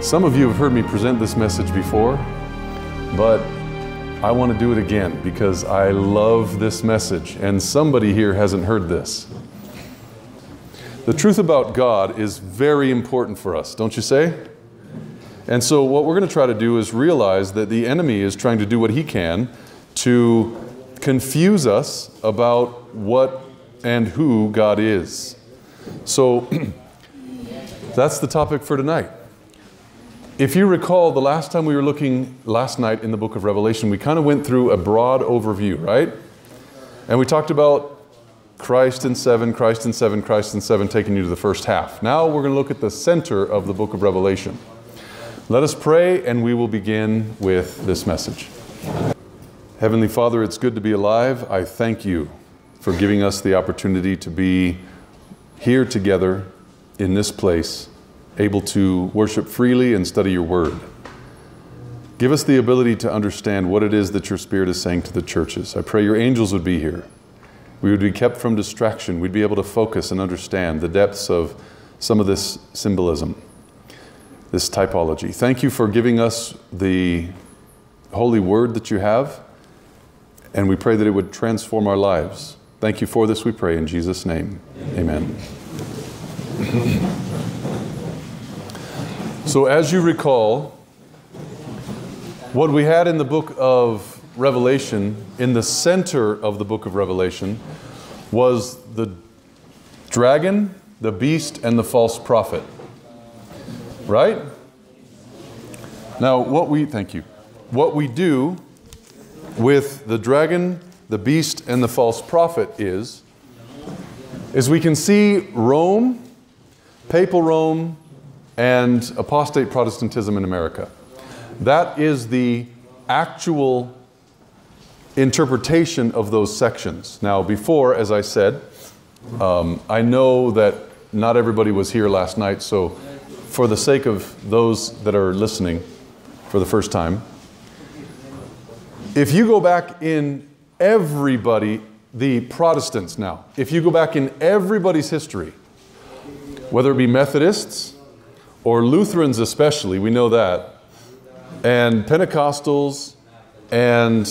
Some of you have heard me present this message before, but I want to do it again because I love this message, and somebody here hasn't heard this. The truth about God is very important for us, don't you say? And so what we're going to try to do is realize that the enemy is trying to do what he can to confuse us about what and who God is. So that's the topic for tonight. If you recall, the last time we were looking last night in the book of Revelation, we kind of went through a broad overview, right? And we talked about Christ in 7, Christ in 7, Christ in 7, taking you to the first half. Now we're going to look at the center of the book of Revelation. Let us pray, and we will begin with this message. Heavenly Father, it's good to be alive. I thank you for giving us the opportunity to be here together in this place, able to worship freely and study your word. Give us the ability to understand what it is that your Spirit is saying to the churches. I pray your angels would be here. We would be kept from distraction. We'd be able to focus and understand the depths of some of this symbolism, this typology. Thank you for giving us the holy word that you have, and we pray that it would transform our lives. Thank you for this, we pray in Jesus' name. Amen. So as you recall, what we had in the book of Revelation, in the center of the book of Revelation, was the dragon, the beast, and the false prophet. Right? Now, what we do with the dragon, the beast, and the false prophet is we can see Rome, papal Rome, and apostate Protestantism in America. That is the actual interpretation of those sections. Now, before, as I said, I know that not everybody was here last night, so for the sake of those that are listening for the first time, if you go back in everybody, the Protestants now, if you go back in everybody's history, whether it be Methodists, or Lutherans especially, we know that, and Pentecostals, and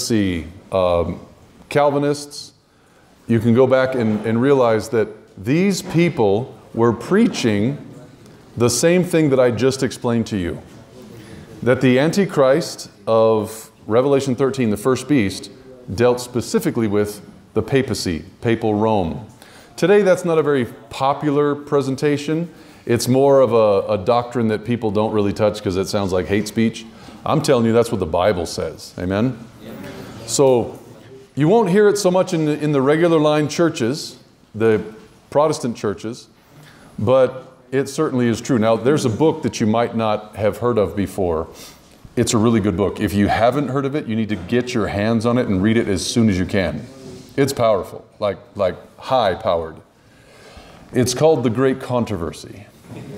Calvinists, you can go back and realize that these people were preaching the same thing that I just explained to you. That the Antichrist of Revelation 13, the first beast, dealt specifically with the papacy, papal Rome. Today that's not a very popular presentation. It's more of a doctrine that people don't really touch because it sounds like hate speech. I'm telling you, that's what the Bible says. Amen? Yeah. So you won't hear it so much in the regular line churches, the Protestant churches, but it certainly is true. Now, there's a book that you might not have heard of before. It's a really good book. If you haven't heard of it, you need to get your hands on it and read it as soon as you can. It's powerful, like high-powered. It's called The Great Controversy.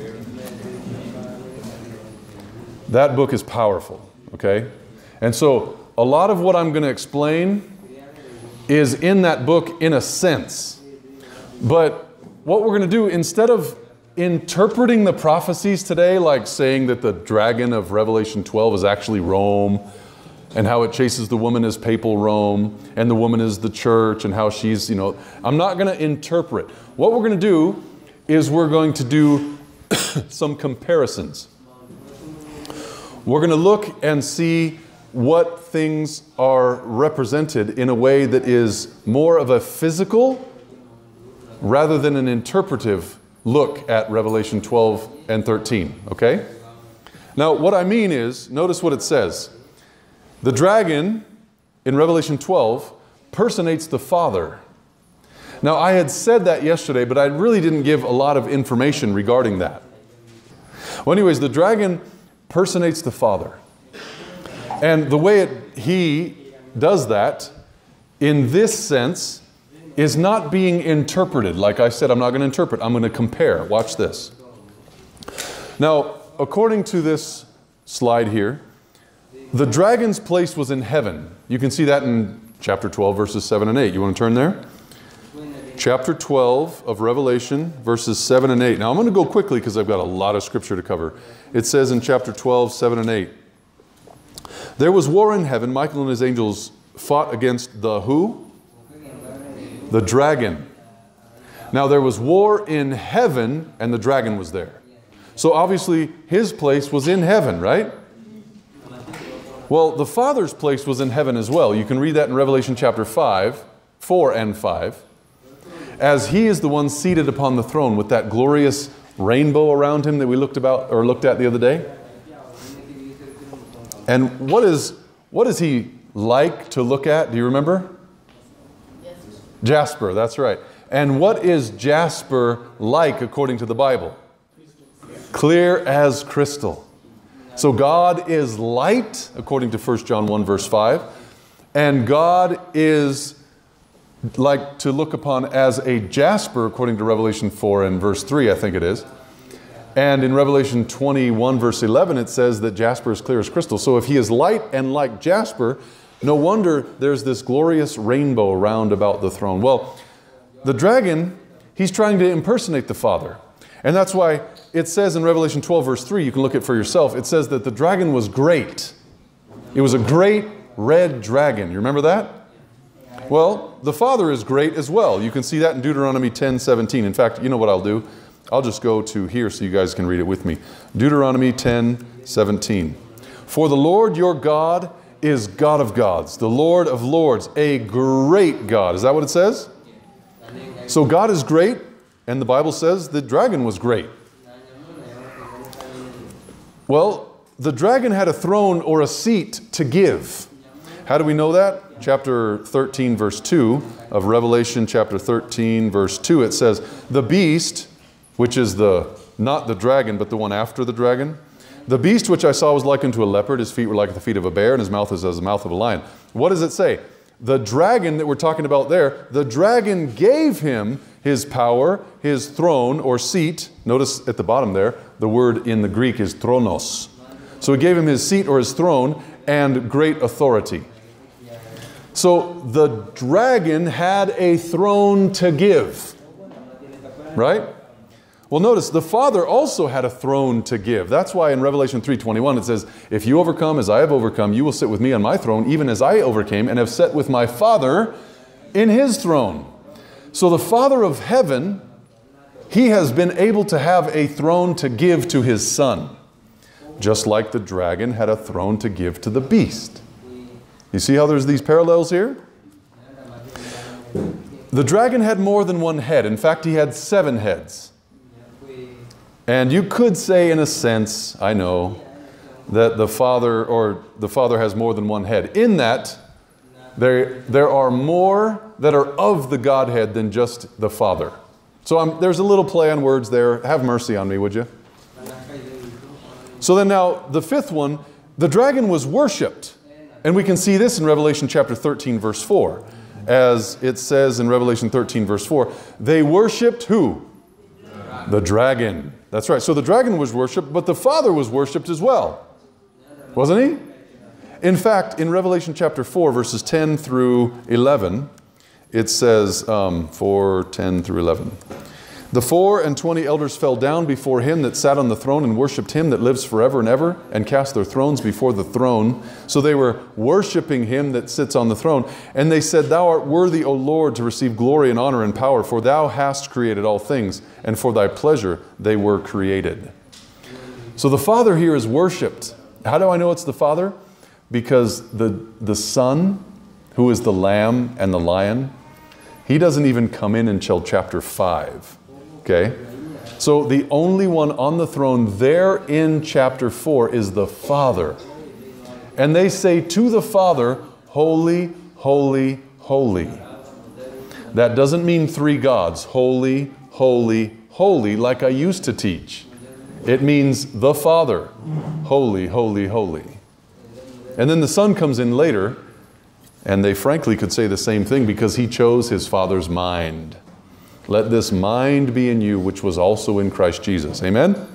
That book is powerful, okay? And so a lot of what I'm going to explain is in that book in a sense. But what we're going to do, instead of interpreting the prophecies today, like saying that the dragon of Revelation 12 is actually Rome, and how it chases the woman as papal Rome, and the woman is the church, and how she's, I'm not going to interpret. What we're going to do is we're going to do some comparisons. We're going to look and see what things are represented in a way that is more of a physical rather than an interpretive look at Revelation 12 and 13, okay? Now, what I mean is, notice what it says. The dragon in Revelation 12 personates the Father. Now, I had said that yesterday, but I really didn't give a lot of information regarding that. Well, anyways, the dragon personates the Father. And the way he does that, in this sense, is not being interpreted. Like I said, I'm not going to interpret. I'm going to compare. Watch this. Now, according to this slide here, the dragon's place was in heaven. You can see that in chapter 12, verses 7 and 8. You want to turn there? chapter 12 of Revelation, verses 7 and 8. Now I'm going to go quickly because I've got a lot of scripture to cover. It says in chapter 12, 7 and 8, there was war in heaven. Michael and his angels fought against the who? The dragon. Now there was war in heaven and the dragon was there. So obviously his place was in heaven, right? Well, the Father's place was in heaven as well. You can read that in Revelation chapter 5, 4 and 5. As he is the one seated upon the throne with that glorious rainbow around him that we looked at the other day. And what is he like to look at? Do you remember? Jasper, that's right. And what is jasper like according to the Bible? Clear as crystal. So God is light, according to 1 John 1 verse 5. And God is like to look upon as a jasper, according to Revelation 4 and verse 3, I think it is. And in Revelation 21 verse 11, it says that jasper is clear as crystal. So if he is light and like jasper, no wonder there's this glorious rainbow round about the throne. Well, the dragon, he's trying to impersonate the Father. And that's why it says in Revelation 12 verse 3, you can look at it for yourself, it says that the dragon was great. It was a great red dragon. You remember that? Well, the Father is great as well. You can see that in Deuteronomy 10:17. In fact, you know what I'll do? I'll just go to here so you guys can read it with me. Deuteronomy 10:17. For the Lord your God is God of gods, the Lord of lords, a great God. Is that what it says? So God is great, and the Bible says the dragon was great. Well, the dragon had a throne or a seat to give. How do we know that? Chapter 13, verse 2 of Revelation, chapter 13, verse 2, it says, the beast, which is not the dragon, but the one after the dragon, the beast which I saw was likened to a leopard. His feet were like the feet of a bear, and his mouth is as the mouth of a lion. What does it say? The dragon that we're talking about there, the dragon gave him his power, his throne or seat. Notice at the bottom there, the word in the Greek is thronos. So he gave him his seat or his throne and great authority. So the dragon had a throne to give, right? Well, notice the Father also had a throne to give. That's why in Revelation 3:21 it says, if you overcome as I have overcome, you will sit with me on my throne, even as I overcame and have sat with my Father in his throne. So the Father of heaven, he has been able to have a throne to give to his Son, just like the dragon had a throne to give to the beast. You see how there's these parallels here? The dragon had more than one head. In fact, he had 7 heads. And you could say, in a sense, I know, that the Father has more than one head. In that, there are more that are of the Godhead than just the Father. So there's a little play on words there. Have mercy on me, would you? So then now, the 5th one, the dragon was worshipped. And we can see this in Revelation chapter 13, verse 4. As it says in Revelation 13, verse 4, they worshipped who? The dragon. That's right. So the dragon was worshipped, but the Father was worshipped as well. Wasn't he? In fact, in Revelation chapter 4, verses 10 through 11, it says, 4, 10 through 11. The 24 elders fell down before him that sat on the throne and worshipped him that lives forever and ever, and cast their thrones before the throne. So they were worshiping him that sits on the throne. And they said, thou art worthy, O Lord, to receive glory and honor and power, for thou hast created all things, and for thy pleasure they were created. So the Father here is worshipped. How do I know it's the Father? Because the Son, who is the Lamb and the Lion, he doesn't even come in until chapter 5. Okay? So the only one on the throne there in chapter 4 is the Father. And they say to the Father, holy, holy, holy. That doesn't mean 3 gods. Holy, holy, holy, like I used to teach. It means the Father. Holy, holy, holy. And then the Son comes in later, and they frankly could say the same thing because he chose his Father's mind. Let this mind be in you, which was also in Christ Jesus. Amen?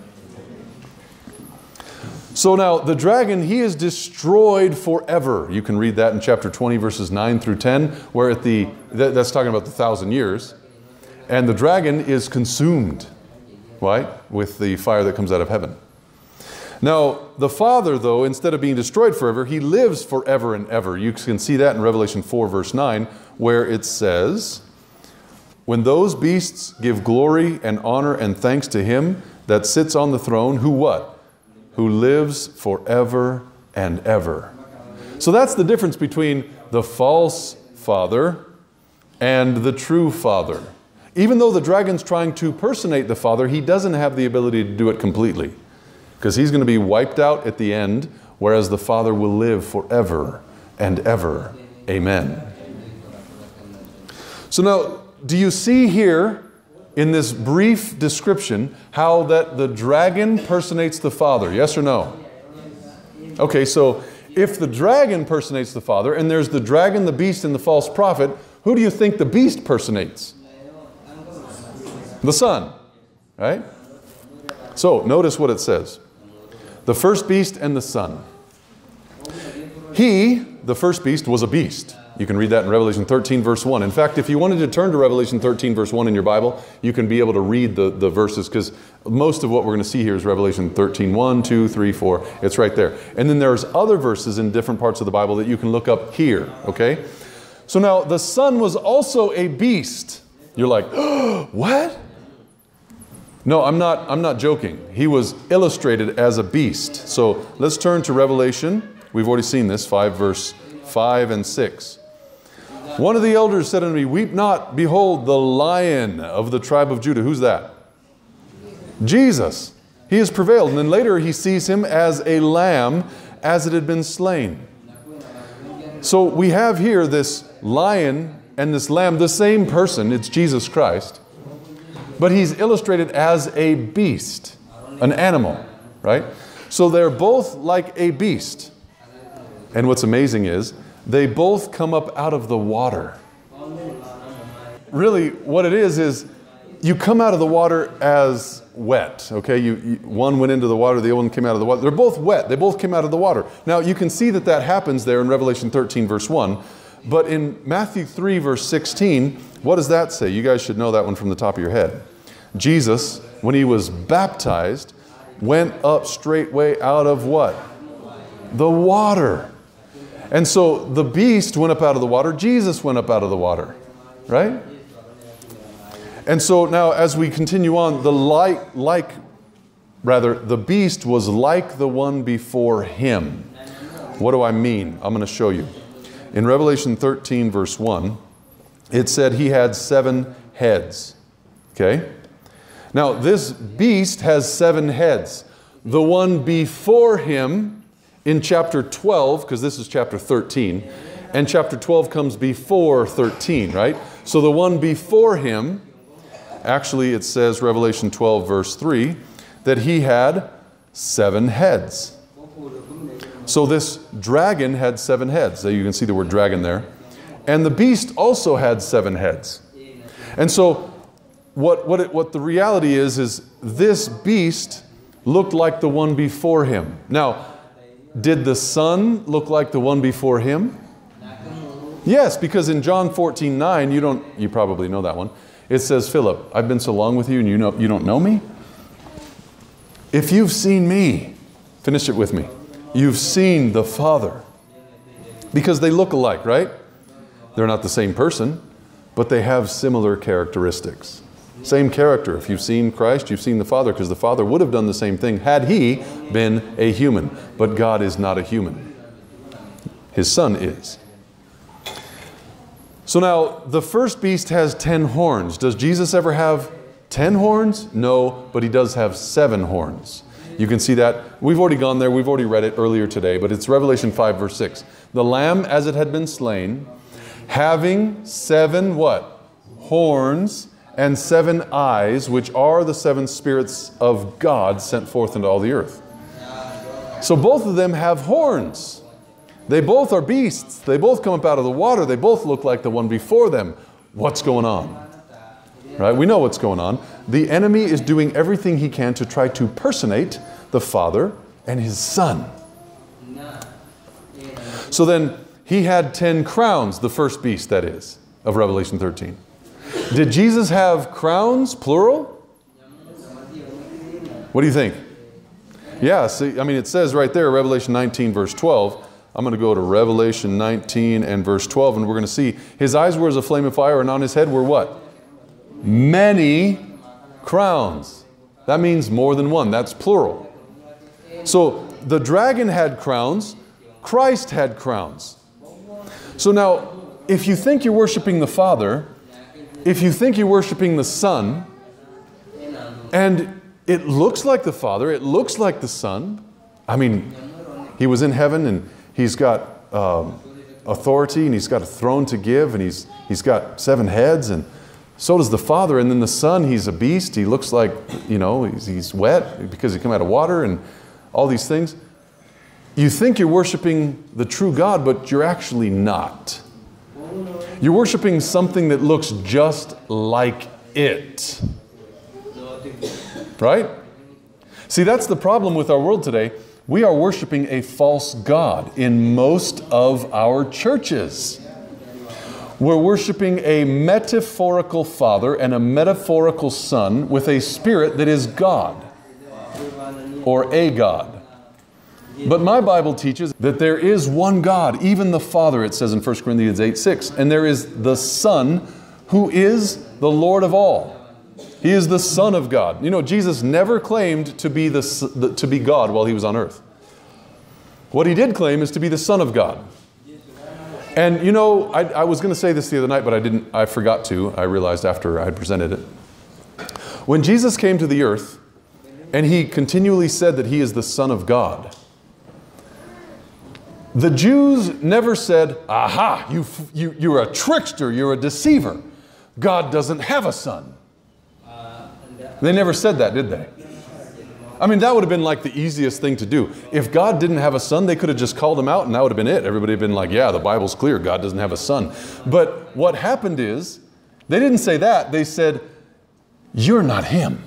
So now, the dragon, he is destroyed forever. You can read that in chapter 20, verses 9 through 10, where that's talking about the 1,000 years. And the dragon is consumed, right, with the fire that comes out of heaven. Now, the Father, though, instead of being destroyed forever, he lives forever and ever. You can see that in Revelation 4, verse 9, where it says, when those beasts give glory and honor and thanks to him that sits on the throne, who what? Who lives forever and ever. So that's the difference between the false father and the true father. Even though the dragon's trying to personate the Father, he doesn't have the ability to do it completely, because he's going to be wiped out at the end, whereas the Father will live forever and ever. Amen. So now, do you see here in this brief description how that the dragon personates the Father? Yes or no? Okay, so if the dragon personates the Father, and there's the dragon, the beast, and the false prophet, who do you think the beast personates? The Son, right? So, notice what it says. The first beast and the Son. He, the first beast, was a beast. You can read that in Revelation 13, verse 1. In fact, if you wanted to turn to Revelation 13, verse 1 in your Bible, you can be able to read the verses, because most of what we're going to see here is Revelation 13, 1, 2, 3, 4. It's right there. And then there's other verses in different parts of the Bible that you can look up here, okay? So now, the Son was also a beast. You're like, oh, what? No, I'm not joking. He was illustrated as a beast. So let's turn to Revelation. We've already seen this, 5 verse 5 and 6. One of the elders said unto me, weep not, behold, the Lion of the tribe of Judah. Who's that? Jesus. He has prevailed. And then later he sees him as a lamb, as it had been slain. So we have here this lion and this lamb, the same person. It's Jesus Christ. But he's illustrated as a beast, an animal, right? So they're both like a beast. And what's amazing is they both come up out of the water. Really, what it is you come out of the water as wet, okay? One went into the water, the other one came out of the water. They're both wet. They both came out of the water. Now, you can see that happens there in Revelation 13, verse 1. But in Matthew 3, verse 16, what does that say? You guys should know that one from the top of your head. Jesus, when he was baptized, went up straightway out of what? The water. And so the beast went up out of the water. Jesus went up out of the water. Right? And so now as we continue on, the beast was like the one before him. What do I mean? I'm going to show you. In Revelation 13, verse 1, it said he had 7 heads. Okay? Now, this beast has 7 heads. The one before him in chapter 12, because this is chapter 13, and chapter 12 comes before 13, right? So the one before him, actually it says, Revelation 12, verse 3, that he had 7 heads. So this dragon had 7 heads. So you can see the word dragon there. And the beast also had 7 heads. And so what the reality is this beast looked like the one before him. Now, did the Son look like the one before him? Yes, because in John 14, 9, you probably know that one. It says, Philip, I've been so long with you and you don't know me? If you've seen me, finish it with me. You've seen the Father. Because they look alike, right? They're not the same person, but they have similar characteristics. Same character. If you've seen Christ, you've seen the Father, because the Father would have done the same thing had he been a human. But God is not a human. His Son is. So now, the first beast has 10 horns. Does Jesus ever have 10 horns? No, but he does have 7 horns. You can see that. We've already gone there. We've already read it earlier today, but it's Revelation 5, verse 6. The Lamb, as it had been slain, having 7 what? Horns and 7 eyes, which are the 7 spirits of God sent forth into all the earth. So both of them have horns. They both are beasts. They both come up out of the water. They both look like the one before them. What's going on? Right? We know what's going on. The enemy is doing everything he can to try to personate the Father and his Son. So then he had 10 crowns, the first beast, that is, of Revelation 13. Did Jesus have crowns, plural? What do you think? Yeah, see, I mean, it says right there, Revelation 19, verse 12. I'm going to go to Revelation 19 and verse 12, and we're going to see his eyes were as a flame of fire, and on his head were what? Many crowns. That means more than one. That's plural. So the dragon had crowns. Christ had crowns. So now, if you think you're worshiping the Father, if you think you're worshiping the Son, and it looks like the Father, it looks like the Son. I mean, he was in heaven and he's got authority and he's got a throne to give and he's got 7 heads, and so does the Father. And then the Son, he's a beast. He looks like, you know, he's wet because he came out of water and all these things. You think you're worshiping the true God, but you're actually not. You're worshiping something that looks just like it. Right? See, that's the problem with our world today. We are worshiping a false god in most of our churches. We're worshiping a metaphorical father and a metaphorical son with a spirit that is God or a god. But my Bible teaches that there is one God, even the Father, it says in 1 Corinthians 8:6, and there is the Son who is the Lord of all. He is the Son of God. You know, Jesus never claimed to be to be God while he was on earth. What he did claim is to be the Son of God. And you know, I was going to say this the other night, but I forgot to. I realized after I presented it. When Jesus came to the earth, and he continually said that he is the Son of God, the Jews never said, aha, you're a trickster, you're a deceiver. God doesn't have a son. They never said that, did they? I mean, that would have been like the easiest thing to do. If God didn't have a son, they could have just called him out and that would have been it. Everybody would have been like, yeah, the Bible's clear, God doesn't have a son. But what happened is, they didn't say that. They said, you're not him.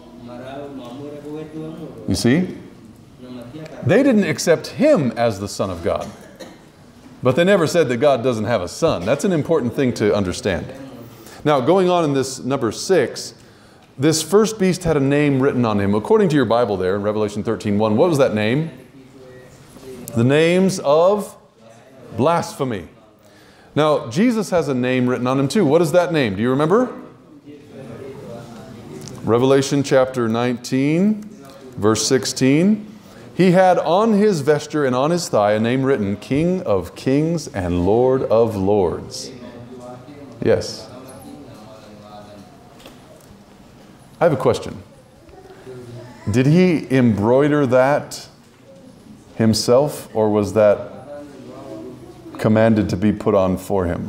You see? They didn't accept him as the Son of God. But they never said that God doesn't have a son. That's an important thing to understand. Now, going on in this number 6, this first beast had a name written on him. According to your Bible there in Revelation 13:1, what was that name? The names of blasphemy. Now, Jesus has a name written on him too. What is that name? Do you remember? Revelation chapter 19, verse 16. He had on his vesture and on his thigh a name written, King of Kings and Lord of Lords. Yes. I have a question. Did he embroider that himself, or was that commanded to be put on for him?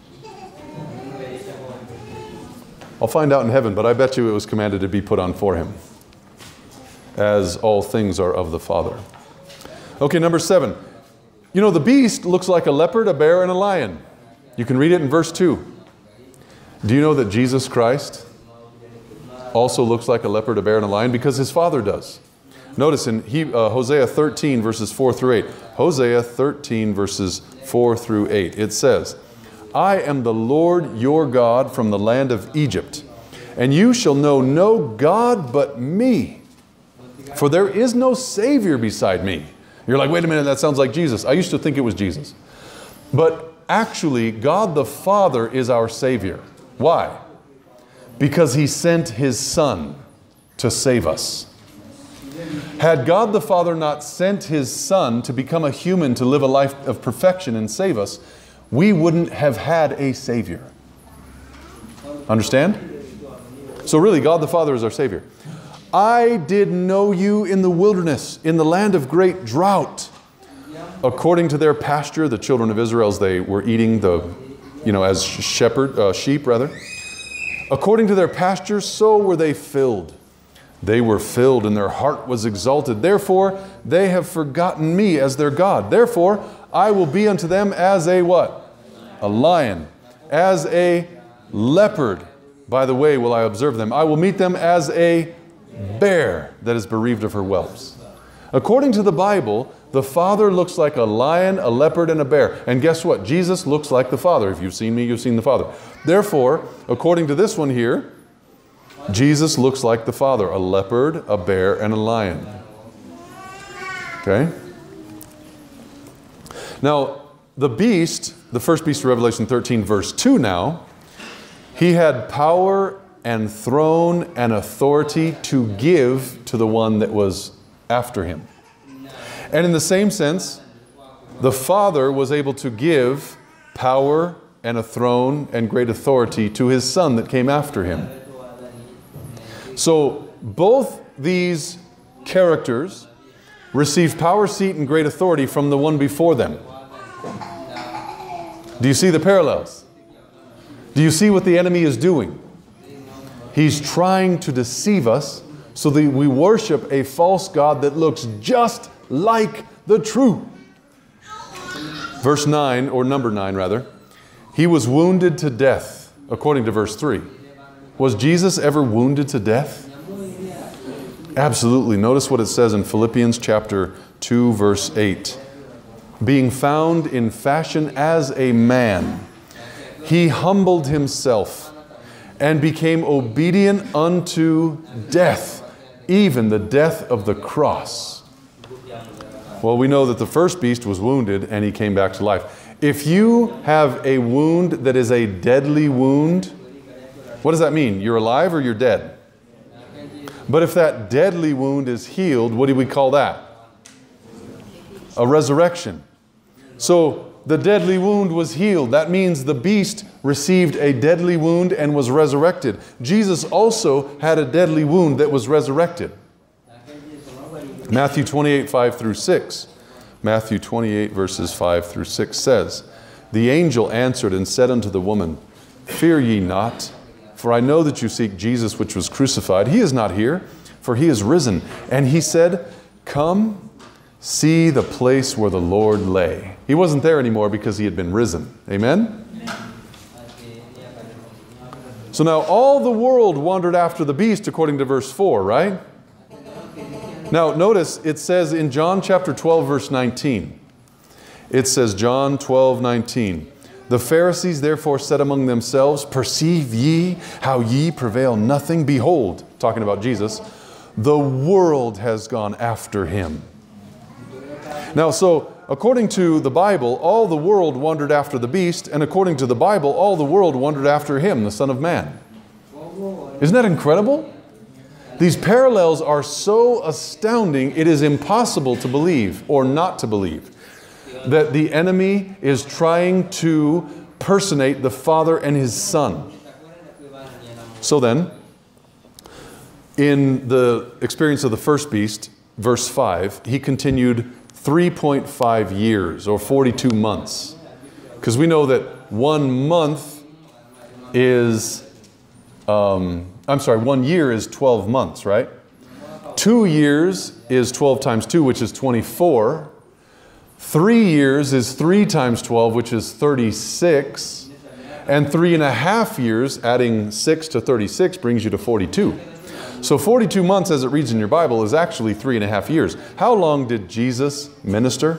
I'll find out in heaven, but I bet you it was commanded to be put on for him, as all things are of the Father. Okay, number 7. You know, the beast looks like a leopard, a bear, and a lion. You can read it in verse 2. Do you know that Jesus Christ also looks like a leopard, a bear, and a lion? Because his Father does. Notice in Hosea 13, verses 4 through 8. Hosea 13, verses 4 through 8. It says, I am the Lord your God from the land of Egypt, and you shall know no God but me. For there is no Savior beside me. You're like, wait a minute, that sounds like Jesus. I used to think it was Jesus. But actually, God the Father is our Savior. Why? Because he sent his Son to save us. Had God the Father not sent his Son to become a human to live a life of perfection and save us, we wouldn't have had a Savior. Understand? So really, God the Father is our Savior. I did know you in the wilderness, in the land of great drought. According to their pasture, the children of Israel, as they were eating as sheep rather. According to their pasture, so were they filled. They were filled and their heart was exalted. Therefore, they have forgotten me as their God. Therefore, I will be unto them as a what? A lion. As a leopard. By the way, will I observe them. I will meet them as a bear that is bereaved of her whelps. According to the Bible, the Father looks like a lion, a leopard, and a bear. And guess what? Jesus looks like the Father. If you've seen me, you've seen the Father. Therefore, according to this one here, Jesus looks like the Father, a leopard, a bear, and a lion. Okay? Now, the beast, the first beast of Revelation 13, verse 2 now, he had power and throne and authority to give to the one that was after him. And in the same sense, the Father was able to give power and a throne and great authority to his Son that came after him. So both these characters received power, seat, and great authority from the one before them. Do you see the parallels? Do you see what the enemy is doing? He's trying to deceive us so that we worship a false god that looks just like the true. Verse 9, or number 9 rather. He was wounded to death, according to verse 3. Was Jesus ever wounded to death? Absolutely. Notice what it says in Philippians chapter 2, verse 8. Being found in fashion as a man, he humbled himself and became obedient unto death, even the death of the cross. Well, we know that the first beast was wounded and he came back to life. If you have a wound that is a deadly wound, what does that mean? You're alive or you're dead? But if that deadly wound is healed, what do we call that? A resurrection. So the deadly wound was healed. That means the beast received a deadly wound and was resurrected. Jesus also had a deadly wound that was resurrected. Matthew 28, 5 through 6. Matthew 28, verses 5 through 6 says, The angel answered and said unto the woman, Fear ye not, for I know that you seek Jesus which was crucified. He is not here, for he is risen. And he said, Come, see the place where the Lord lay. He wasn't there anymore because he had been risen. Amen? So now all the world wandered after the beast according to verse 4, right? Now notice it says in John chapter 12 verse 19. It says John 12, 19. The Pharisees therefore said among themselves, Perceive ye how ye prevail nothing? Behold, talking about Jesus, the world has gone after him. Now, so according to the Bible, all the world wandered after the beast, and according to the Bible, all the world wandered after him, the Son of Man. Isn't that incredible? These parallels are so astounding, it is impossible to believe or not to believe that the enemy is trying to personate the Father and his Son. So then, in the experience of the first beast, verse 5, he continued 3.5 years or 42 months. Because we know that 1 month is, 1 year is 12 months, right? 2 years is 12 times 2, which is 24. 3 years is 3 times 12, which is 36. And 3.5 years, adding 6 to 36, brings you to 42. So 42 months, as it reads in your Bible, is actually 3.5 years. How long did Jesus minister?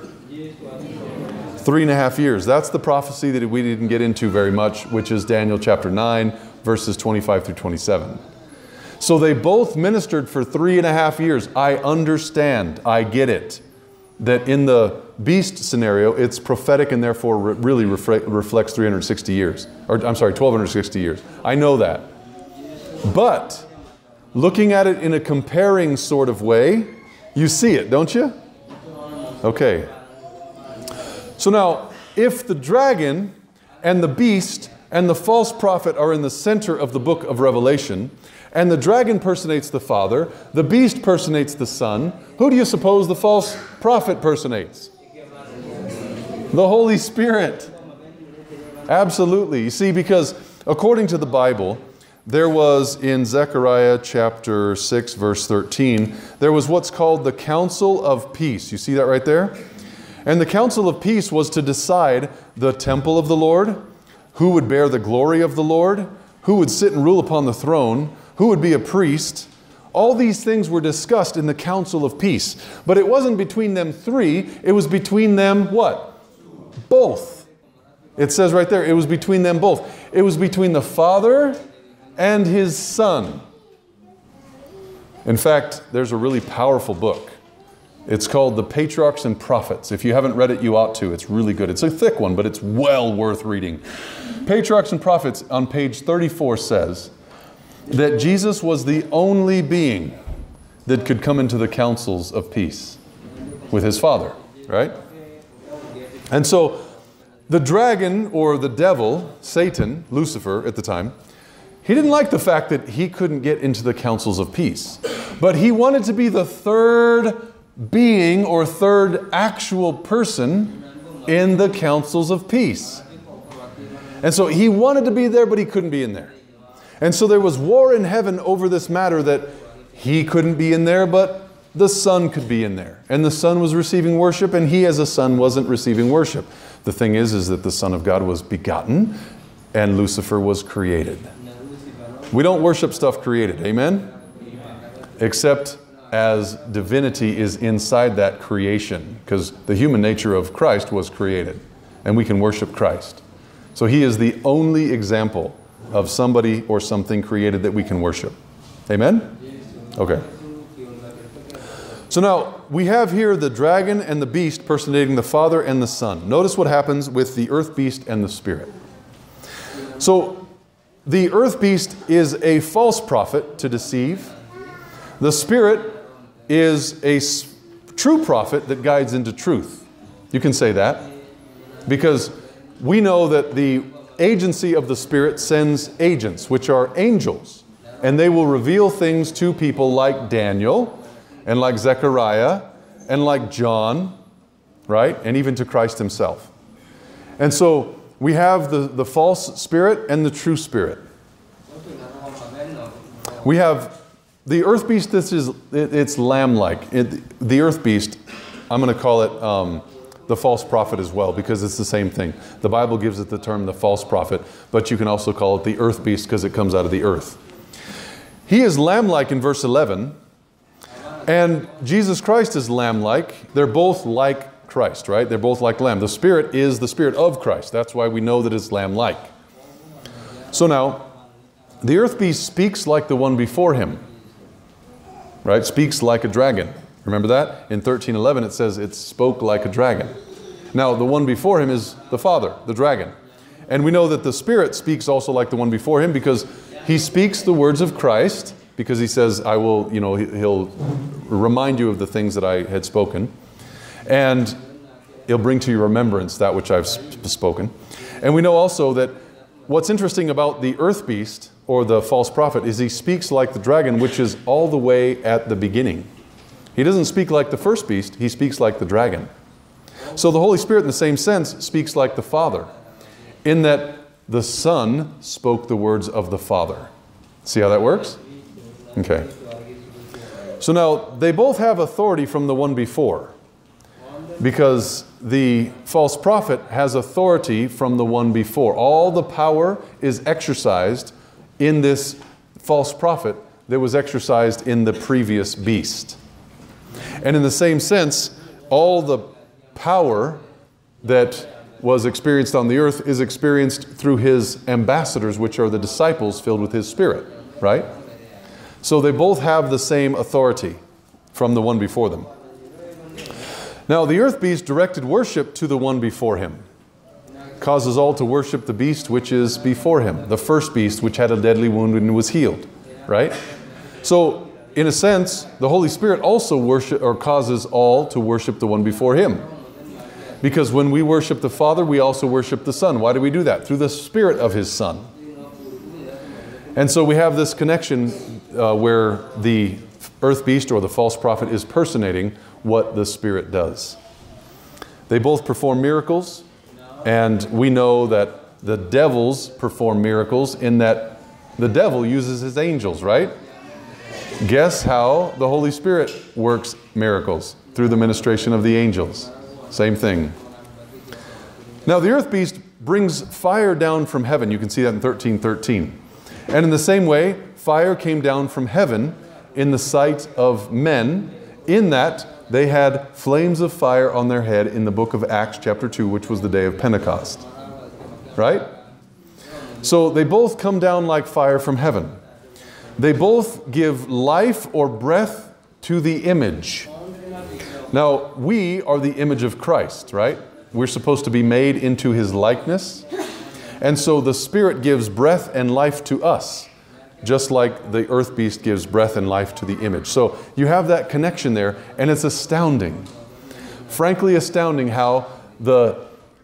3.5 years. That's the prophecy that we didn't get into very much, which is Daniel chapter 9, verses 25 through 27. So they both ministered for 3.5 years. I understand, I get it, that in the beast scenario, it's prophetic and therefore really reflects 360 years. Or, 1,260 years. I know that. But looking at it in a comparing sort of way, you see it, don't you? Okay. So now, if the dragon and the beast and the false prophet are in the center of the book of Revelation, and the dragon personates the Father, the beast personates the Son, who do you suppose the false prophet personates? The Holy Spirit. Absolutely. You see, because according to the Bible, there was in Zechariah chapter 6, verse 13, there was what's called the Council of Peace. You see that right there? And the Council of Peace was to decide the temple of the Lord, who would bear the glory of the Lord, who would sit and rule upon the throne, who would be a priest. All these things were discussed in the council of peace. But it wasn't between them three. It was between them what? Both. It says right there, it was between them both. It was between the Father and His Son. In fact, there's a really powerful book. It's called The Patriarchs and Prophets. If you haven't read it, you ought to. It's really good. It's a thick one, but it's well worth reading. Patriarchs and Prophets on page 34 says that Jesus was the only being that could come into the councils of peace with His Father, right? And so the dragon, or the devil, Satan, Lucifer at the time, he didn't like the fact that he couldn't get into the councils of peace. But he wanted to be the third being or third actual person in the councils of peace. And so he wanted to be there, but he couldn't be in there. And so there was war in heaven over this matter that he couldn't be in there, but the Son could be in there. And the Son was receiving worship, and he as a son wasn't receiving worship. The thing is that the Son of God was begotten, and Lucifer was created. We don't worship stuff created, amen? Except as divinity is inside that creation, because the human nature of Christ was created, and we can worship Christ. So He is the only example of somebody or something created that we can worship. Amen? Okay. So now, we have here the dragon and the beast personating the Father and the Son. Notice what happens with the earth beast and the spirit. So, the earth beast is a false prophet to deceive. The spirit is a true prophet that guides into truth. You can say that. Because we know that the agency of the Spirit sends agents, which are angels. And they will reveal things to people like Daniel, and like Zechariah, and like John, right? And even to Christ Himself. And so we have the false spirit and the true spirit. We have the earth beast. It's lamb-like. The earth beast, I'm going to call it the false prophet as well, because it's the same thing. The Bible gives it the term the false prophet, but you can also call it the earth beast because it comes out of the earth. He is lamb-like in verse 11, and Jesus Christ is lamb-like. They're both like Christ, right? They're both like lamb. The Spirit is the Spirit of Christ. That's why we know that it's lamb-like. So now, the earth beast speaks like the one before him, right? Speaks like a dragon. Remember that? In 13:11 it says it spoke like a dragon. Now the one before him is the Father, the dragon. And we know that the Spirit speaks also like the one before him because he speaks the words of Christ, because he says, I will, he'll remind you of the things that I had spoken. And he'll bring to your remembrance that which I've spoken. And we know also that what's interesting about the earth beast, or the false prophet, is he speaks like the dragon, which is all the way at the beginning. He doesn't speak like the first beast, he speaks like the dragon. So the Holy Spirit, in the same sense, speaks like the Father, in that the Son spoke the words of the Father. See how that works? Okay. So now, they both have authority from the one before, because the false prophet has authority from the one before. All the power is exercised in this false prophet that was exercised in the previous beast. And in the same sense, all the power that was experienced on the earth is experienced through his ambassadors, which are the disciples filled with his Spirit, right? So they both have the same authority from the one before them. Now, the earth beast directed worship to the one before him, causes all to worship the beast which is before him, the first beast which had a deadly wound and was healed, right? So, in a sense, the Holy Spirit also causes all to worship the one before him. Because when we worship the Father, we also worship the Son. Why do we do that? Through the Spirit of His Son. And so we have this connection where the earth beast or the false prophet is personating what the Spirit does. They both perform miracles, and we know that the devils perform miracles in that the devil uses his angels, right? Guess how the Holy Spirit works miracles? Through the ministration of the angels. Same thing. Now the earth beast brings fire down from heaven. You can see that in 13:13. And in the same way, fire came down from heaven in the sight of men, in that they had flames of fire on their head in the book of Acts chapter 2, which was the day of Pentecost. Right? So they both come down like fire from heaven. They both give life or breath to the image. Now, we are the image of Christ, right? We're supposed to be made into His likeness. And so the Spirit gives breath and life to us, just like the earth beast gives breath and life to the image. So you have that connection there, and it's astounding. Frankly astounding how the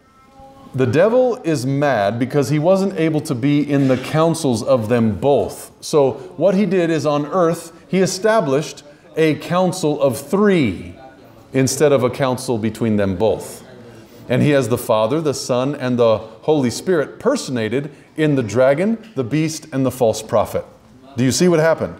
devil is mad because he wasn't able to be in the councils of them both. So what he did is on earth, he established a council of 3 instead of a council between them both. And he has the Father, the Son, and the Holy Spirit personated in the dragon, the beast, and the false prophet. Do you see what happened?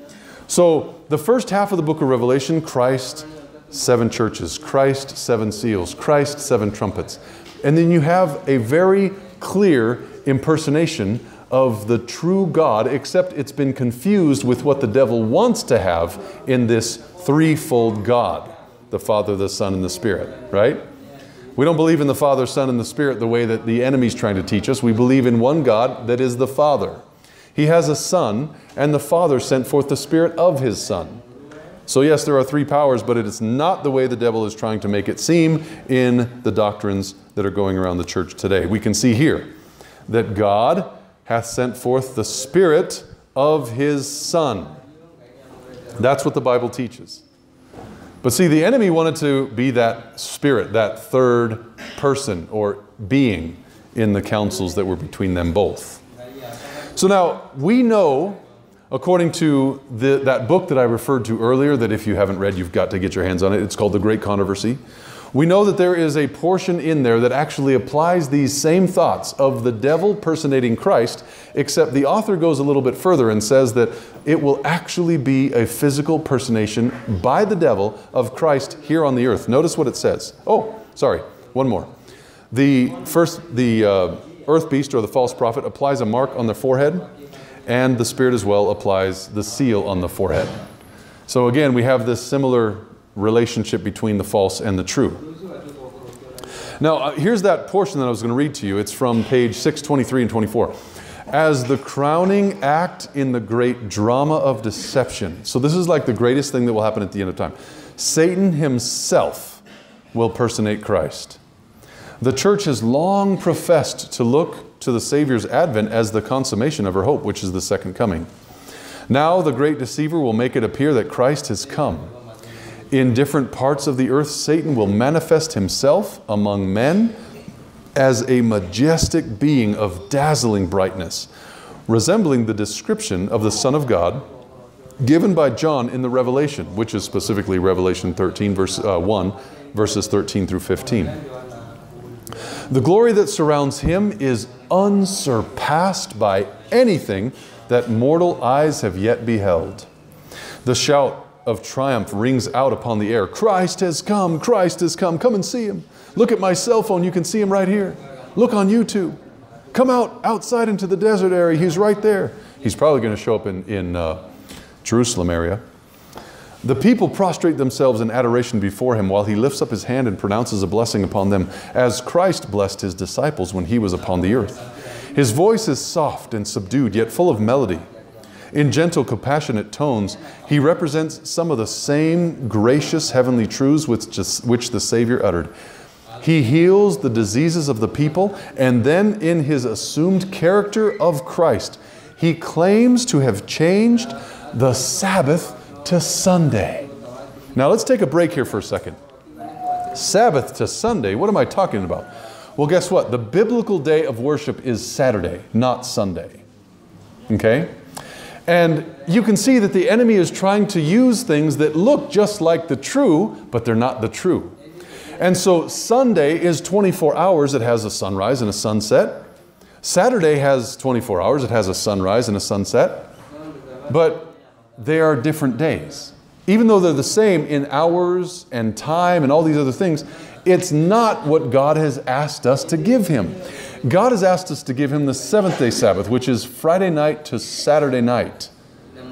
So the first half of the book of Revelation, Christ, 7 churches, Christ, 7 seals, Christ, 7 trumpets. And then you have a very clear impersonation of the true God, except it's been confused with what the devil wants to have in this threefold God, the Father, the Son, and the Spirit, right? We don't believe in the Father, Son, and the Spirit the way that the enemy's trying to teach us. We believe in one God that is the Father. He has a Son, and the Father sent forth the Spirit of His Son. So yes, there are 3 powers, but it is not the way the devil is trying to make it seem in the doctrines that are going around the church today. We can see here that God hath sent forth the Spirit of His Son. That's what the Bible teaches. But see, the enemy wanted to be that Spirit, that third person or being in the councils that were between them both. So now, we know, according to that book that I referred to earlier, that if you haven't read, you've got to get your hands on it. It's called The Great Controversy. We know that there is a portion in there that actually applies these same thoughts of the devil personating Christ, except the author goes a little bit further and says that it will actually be a physical personation by the devil of Christ here on the earth. Notice what it says. Oh, sorry, one more. The earth beast or the false prophet applies a mark on the forehead, and the Spirit as well applies the seal on the forehead. So again, we have this similar relationship between the false and the true. Now, here's that portion that I was going to read to you. It's from page 623 and 24. As the crowning act in the great drama of deception. So this is like the greatest thing that will happen at the end of time. Satan himself will personate Christ. The church has long professed to look to the Savior's advent as the consummation of her hope, which is the second coming. Now the great deceiver will make it appear that Christ has come. In different parts of the earth, Satan will manifest himself among men as a majestic being of dazzling brightness, resembling the description of the Son of God given by John in the Revelation, which is specifically Revelation 13, verse 1, verses 13 through 15. The glory that surrounds him is unsurpassed by anything that mortal eyes have yet beheld. The shout of triumph rings out upon the air. Christ has come, Christ has come. Come and see him. Look at my cell phone. You can see him right here. Look on YouTube. Come outside into the desert area. He's right there. He's probably going to show up in Jerusalem area. The people prostrate themselves in adoration before him while he lifts up his hand and pronounces a blessing upon them as Christ blessed his disciples when he was upon the earth. His voice is soft and subdued, yet full of melody. In gentle, compassionate tones, he represents some of the same gracious heavenly truths which the Savior uttered. He heals the diseases of the people, and then in his assumed character of Christ, he claims to have changed the Sabbath to Sunday. Now let's take a break here for a second. Sabbath to Sunday, what am I talking about? Well, guess what? The biblical day of worship is Saturday, not Sunday. Okay? And you can see that the enemy is trying to use things that look just like the true, but they're not the true. And so Sunday is 24 hours. It has a sunrise and a sunset. Saturday has 24 hours. It has a sunrise and a sunset. But they are different days. Even though they're the same in hours and time and all these other things, it's not what God has asked us to give him. God has asked us to give him the seventh day Sabbath, which is Friday night to Saturday night.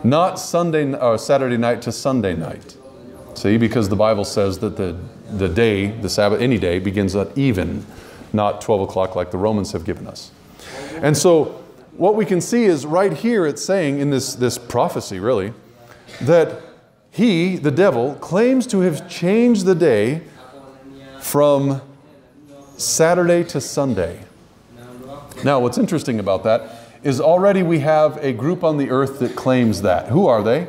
Not Sunday or Saturday night to Sunday night. See, because the Bible says that the day, the Sabbath, any day, begins at even, not 12 o'clock like the Romans have given us. And so what we can see is right here it's saying in this prophecy, really, that he, the devil, claims to have changed the day from Saturday to Sunday. Now, what's interesting about that is already we have a group on the earth that claims that. Who are they?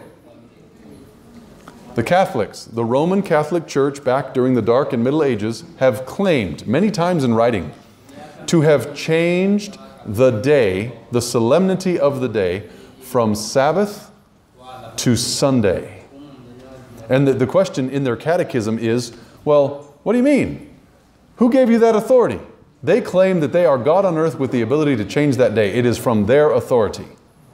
The Catholics. The Roman Catholic Church back during the Dark and Middle Ages have claimed, many times in writing, to have changed the day, the solemnity of the day, from Sabbath to Sunday. And the question in their catechism is, well, what do you mean? Who gave you that authority? They claim that they are God on earth with the ability to change that day. It is from their authority.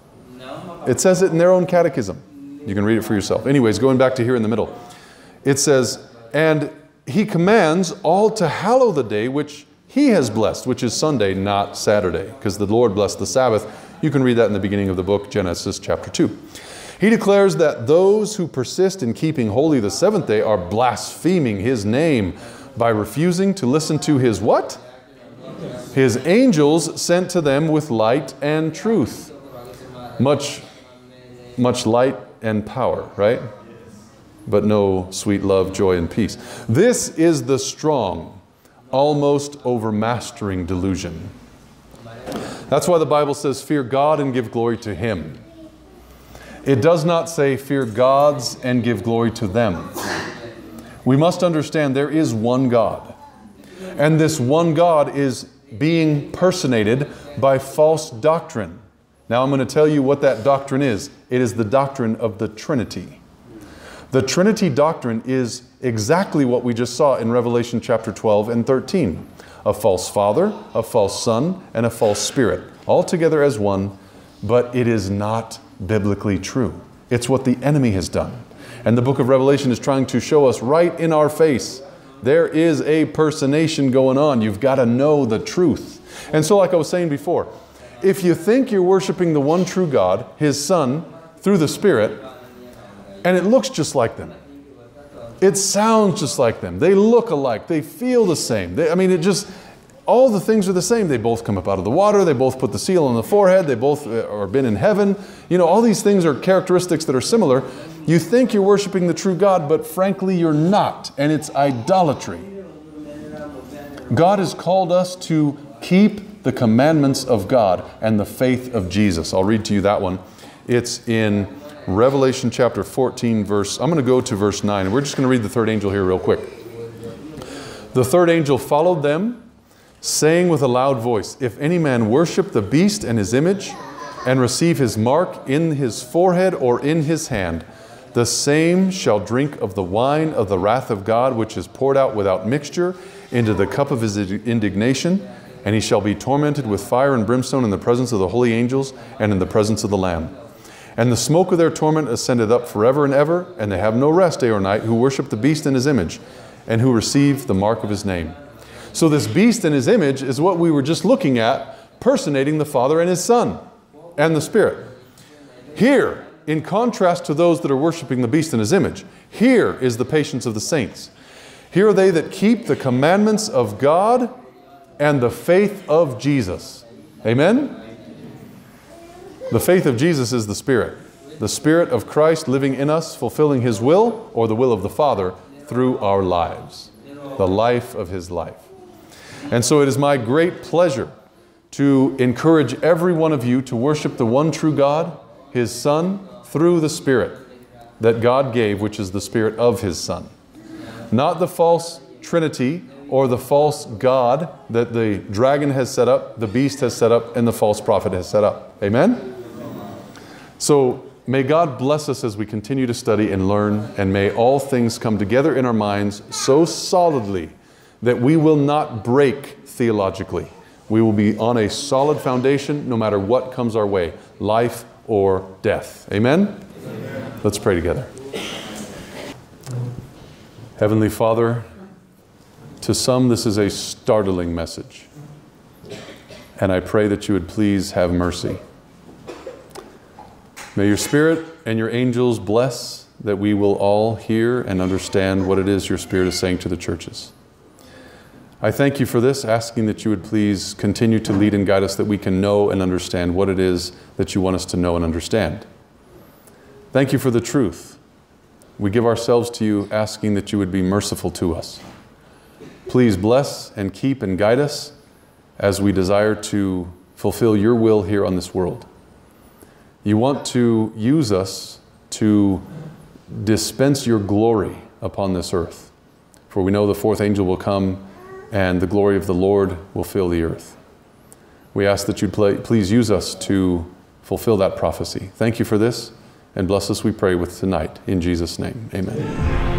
It says it in their own catechism. You can read it for yourself. Anyways, going back to here in the middle. It says, and he commands all to hallow the day which he has blessed, which is Sunday, not Saturday, because the Lord blessed the Sabbath. You can read that in the beginning of the book, Genesis chapter 2. He declares that those who persist in keeping holy the seventh day are blaspheming his name by refusing to listen to his what? His angels sent to them with light and truth. Much light and power, right? But no sweet love, joy, and peace. This is the strong, almost overmastering delusion. That's why the Bible says, fear God and give glory to him. It does not say, fear gods and give glory to them. We must understand there is one God. And this one God is being personated by false doctrine. Now I'm going to tell you what that doctrine is. It is the doctrine of the Trinity. The Trinity doctrine is exactly what we just saw in Revelation chapter 12 and 13. A false Father, a false Son, and a false Spirit, all together as one, but it is not biblically true. It's what the enemy has done. And the book of Revelation is trying to show us right in our face, there is a personation going on. You've got to know the truth. And so like I was saying before, if you think you're worshiping the one true God, His Son, through the Spirit, and it looks just like them, it sounds just like them, they look alike, they feel the same. All the things are the same. They both come up out of the water. They both put the seal on the forehead. They both are been in heaven. You know, all these things are characteristics that are similar. You think you're worshiping the true God, but frankly, you're not. And it's idolatry. God has called us to keep the commandments of God and the faith of Jesus. I'll read to you that one. It's in Revelation chapter 14, I'm going to go to verse 9. And we're just going to read the third angel here real quick. The third angel followed them, saying with a loud voice, if any man worship the beast and his image, and receive his mark in his forehead or in his hand, the same shall drink of the wine of the wrath of God, which is poured out without mixture into the cup of his indignation, and he shall be tormented with fire and brimstone in the presence of the holy angels and in the presence of the Lamb. And the smoke of their torment ascended up forever and ever, and they have no rest day or night, who worship the beast and his image, and who receive the mark of his name. So this beast and his image is what we were just looking at, personating the Father and his Son and the Spirit. Here, in contrast to those that are worshiping the beast and his image, here is the patience of the saints. Here are they that keep the commandments of God and the faith of Jesus. Amen? The faith of Jesus is the Spirit of Christ living in us, fulfilling His will or the will of the Father through our lives, the life of His life. And so it is my great pleasure to encourage every one of you to worship the one true God, His Son, through the Spirit that God gave, which is the Spirit of His Son. Not the false Trinity or the false God that the dragon has set up, the beast has set up, and the false prophet has set up. Amen? So may God bless us as we continue to study and learn, and may all things come together in our minds so solidly that we will not break theologically. We will be on a solid foundation no matter what comes our way, life or death. Amen? Amen. Let's pray together. Heavenly Father, to some this is a startling message, and I pray that you would please have mercy. May your Spirit and your angels bless that we will all hear and understand what it is your Spirit is saying to the churches. I thank you for this, asking that you would please continue to lead and guide us, that we can know and understand what it is that you want us to know and understand. Thank you for the truth. We give ourselves to you, asking that you would be merciful to us. Please bless and keep and guide us as we desire to fulfill your will here on this world. You want to use us to dispense your glory upon this earth. For we know the fourth angel will come and the glory of the Lord will fill the earth. We ask that you'd please use us to fulfill that prophecy. Thank you for this, and bless us, we pray, with tonight. In Jesus' name, amen.